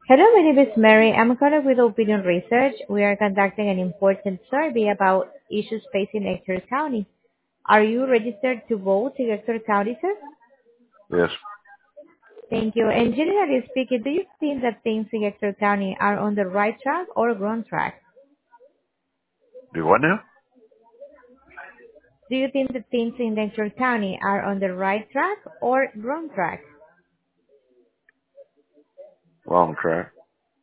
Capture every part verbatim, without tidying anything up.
Hello, my name is Mary. I'm a colleague with Opinion Research. We are conducting an important survey about issues facing Ector County. Are you registered to vote in Ector County, sir? Yes. Thank you. And generally speaking, do you think that things in Ector County are on the right track or wrong track? Do what now? Do you think that things in Ector County are on the right track or wrong track? Wrong track.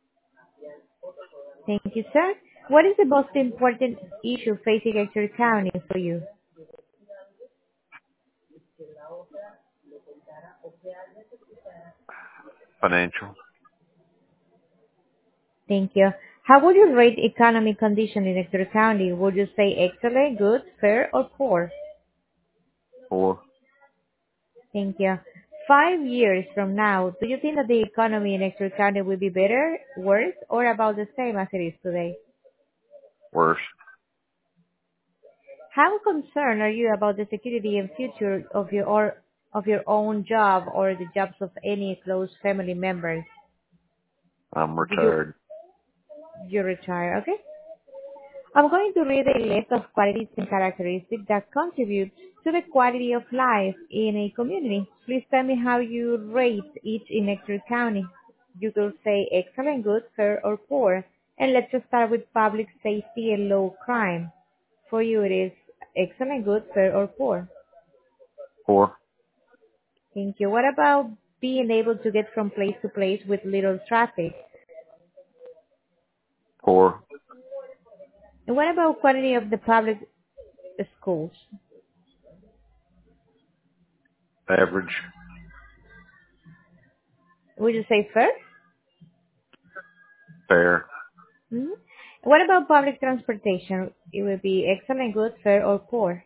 Thank you, sir. What is the most important issue facing Ector County for you? Financial. Thank you. How would you rate economic condition in Ector County? Would you say excellent, good, fair, or poor? Four. Thank you. Five years from now, do you think that the economy in Ector County will be better, worse, or about the same as it is today? Worse. How concerned are you about the security and future of your or of your own job or the jobs of any close family members? I'm Do you retired. you retire? Okay. I'm going to read a list of qualities and characteristics that contribute to the quality of life in a community. Please tell me how you rate each in Ector County. You will say excellent, good, fair, or poor. And let's just start with public safety and low crime. For you, it is excellent, good, fair, or poor. Four. Thank you. What about being able to get from place to place with little traffic? Four. And what about quality of the public schools? Average. Would you say fair? Fair. Mhm. What about public transportation? It would be excellent, good, fair, or poor.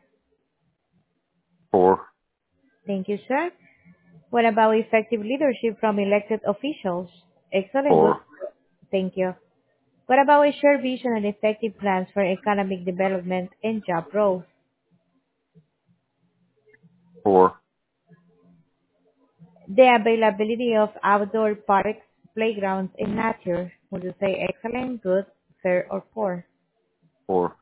Four. Thank you, sir. What about effective leadership from elected officials? Excellent, good. Four. Thank you. What about a shared vision and effective plans for economic development and job growth? Four. The availability of outdoor parks, playgrounds, and nature. Would you say excellent, good, fair, or poor? Four.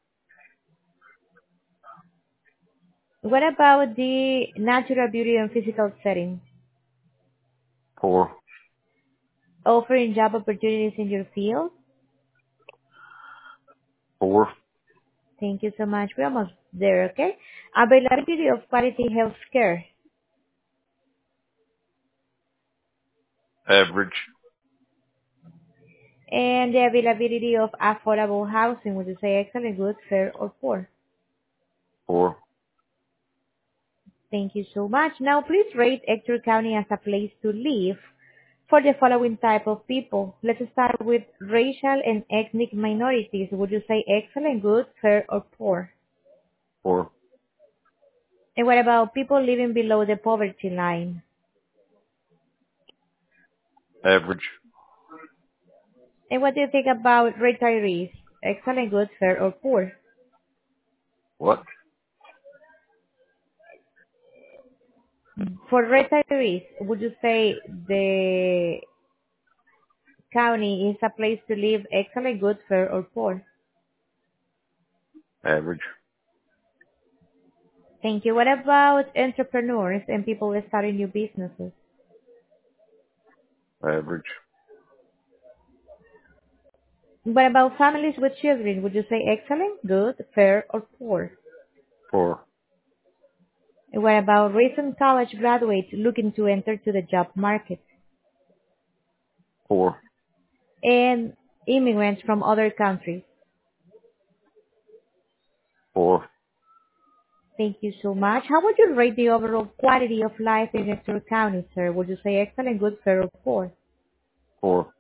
What about the natural beauty and physical setting? Four. Offering job opportunities in your field? Four. Thank you so much. We're almost there, okay? Availability of quality health care Average. and the availability of affordable housing. Would you say excellent, good, fair, or poor? Four. Thank you so much. Now, please rate Ector County as a place to live for the following type of people. Let's start with racial and ethnic minorities. Would you say excellent, good, fair, or poor? Four. And what about people living below the poverty line? Average. And what do you think about retirees? Excellent, good, fair, or poor? What? For retirees, would you say the county is a place to live excellent, good, fair, or poor? Average. Thank you. What about entrepreneurs and people starting new businesses? Average. What about families with children? Would you say excellent, good, fair, or poor? Four. And what about recent college graduates looking to enter to the job market? Four. And immigrants from other countries? Four. Thank you so much. How would you rate the overall quality of life in Ector County, sir? Would you say excellent, good, fair, or poor? Four.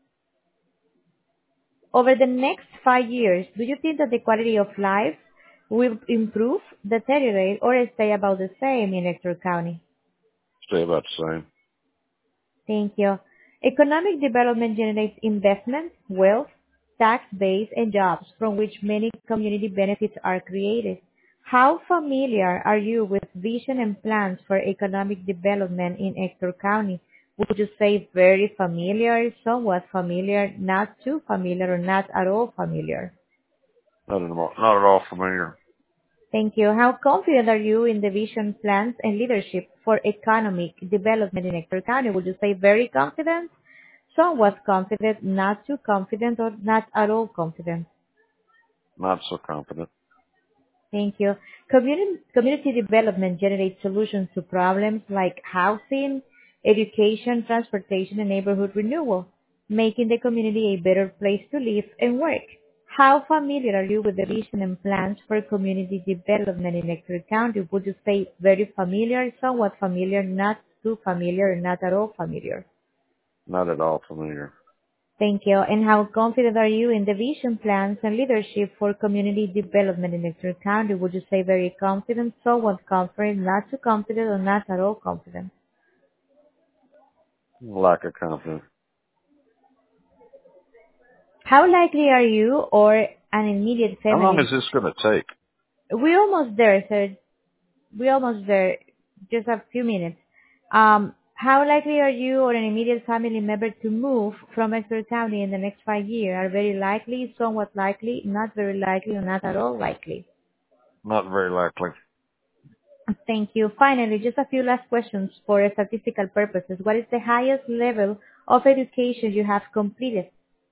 Over the next five years, do you think that the quality of life will improve, deteriorate, or stay about the same in Ector County? Stay about the same. Thank you. Economic development generates investment, wealth, tax base, and jobs from which many community benefits are created. How familiar are you with vision and plans for economic development in Ector County? Would you say very familiar, somewhat familiar, not too familiar, or not at all familiar? Not at all, not at all familiar. Thank you. How confident are you in the vision, plans, and leadership for economic development in Hector County? Would you say very confident, somewhat confident, not too confident, or not at all confident? Not so confident. Thank you. Community, community development generates solutions to problems like housing, education, transportation, and neighborhood renewal, making the community a better place to live and work. How familiar are you with the vision and plans for community development in Ector County? Would you say very familiar, somewhat familiar, not too familiar, or not at all familiar? Not at all familiar. Thank you. And how confident are you in the vision, plans, and leadership for community development in Ector County? Would you say very confident, somewhat confident, not too confident, or not at all confident? Lack of confidence. How likely are you or an immediate How long family? is this going to take? We're almost there, sir. We're almost there. Just a few minutes. Um, how likely are you or an immediate family member to move from Ector County in the next five years? Are very likely, somewhat likely, not very likely, or not at all likely? Not very likely. Thank you. Finally, just a few last questions for statistical purposes. What is the highest level of education you have completed?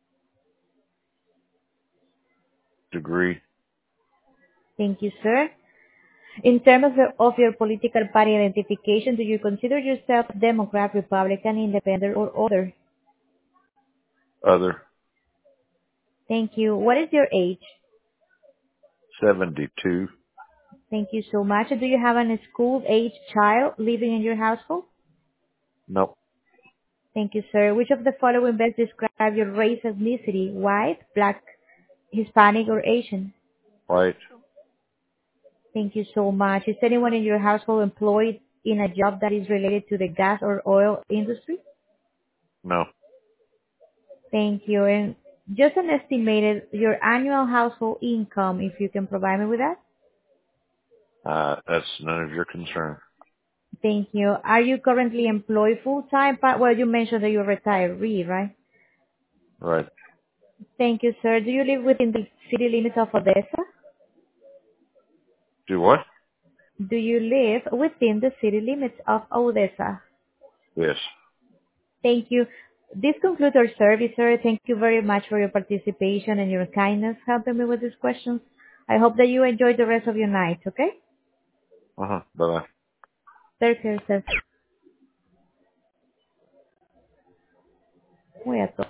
Degree. Thank you, sir. In terms of your, of your political party identification, do you consider yourself Democrat, Republican, Independent, or other? Other. Thank you. What is your age? seventy-two. Thank you so much. Do you have a school-age child living in your household? Nope. Thank you, sir. Which of the following best describe your race, ethnicity? White, black, Hispanic, or Asian? White. Thank you so much. Is anyone in your household employed in a job that is related to the gas or oil industry? No. Thank you. And just an estimated, your annual household income, if you can provide me with that? Uh, that's none of your concern. Thank you. Are you currently employed full-time? Pa- Well, you mentioned that you're a retiree, right? Right. Thank you, sir. Do you live within the city limits of Odessa? Do what? Do you live within the city limits of Odessa? Yes. Thank you. This concludes our service, sir. Thank you very much for your participation and your kindness helping me with these questions. I hope that you enjoy the rest of your night, okay? Uh-huh. Bye-bye. Take care, sir. Voy a